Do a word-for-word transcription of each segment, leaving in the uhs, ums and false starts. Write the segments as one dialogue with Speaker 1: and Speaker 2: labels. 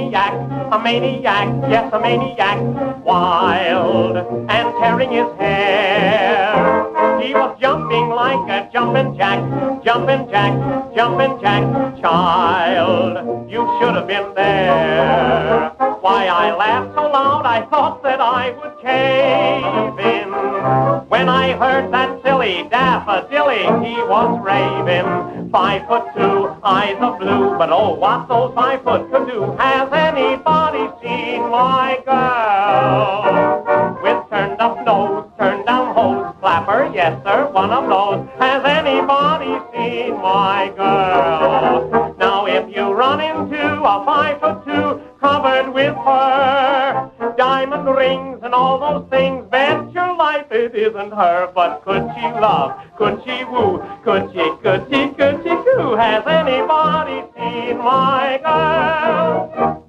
Speaker 1: maniac, a maniac, yes, a maniac, wild and tearing his hair. He was jumping like a jumping jack, jumping jack, jumping jack. Child, you should have been there. Why I laughed so loud I thought that I would cave in. When I heard that silly daffodilly, he was raving. Five foot two, eyes of blue, but oh, what those five foot could do. Has anybody seen my girl? With turned up nose, turned down hose, flapper, yes sir, one of those. Has anybody seen my girl? Now if you run into a five foot two covered with fur, diamond rings and all those things, bet your life it isn't her. But could she love, could she woo, could she, could she, could she coo? Has anybody seen my girl?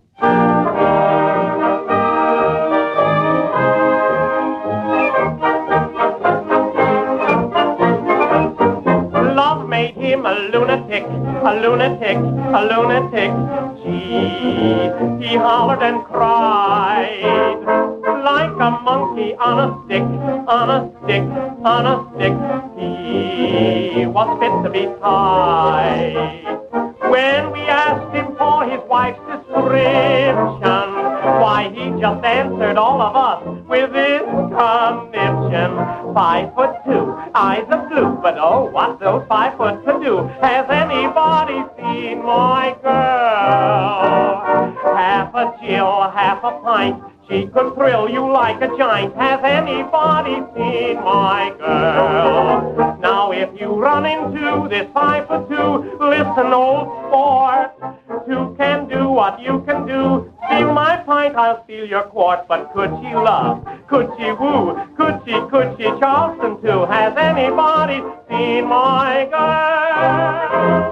Speaker 1: Love made him a lunatic, a lunatic, a lunatic. Gee, he hollered and cried like a monkey on a stick, on a stick, on a stick. He was fit to be tied. When we asked him for his wife's description, why, he just answered all of us with this conniption. Five foot two, eyes of blue, but oh, what those five foot could do. Has anybody seen my girl? Half a Jill, half a pint, she could thrill you like a giant. Has anybody seen my girl? Now if you run into this five foot two, listen, old sport, two can do what you can do. Steal my pint, I'll steal your quart. But could she love, could she woo, could she, could she Charleston too? Has anybody seen my girl?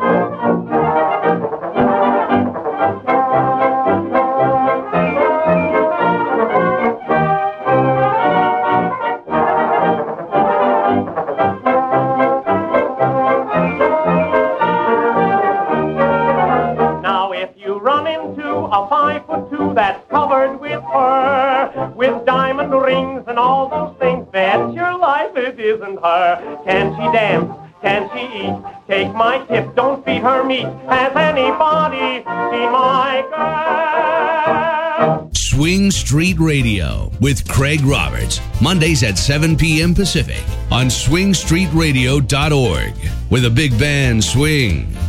Speaker 1: A five foot two that's covered with fur, with diamond rings and all those things, bet your life it isn't her. Can she dance? Can she eat? Take my tip, don't feed her meat. Has anybody seen my girl?
Speaker 2: Swing Street Radio with Craig Roberts, Mondays at seven p.m. Pacific on swing street radio dot org, where the big band swings.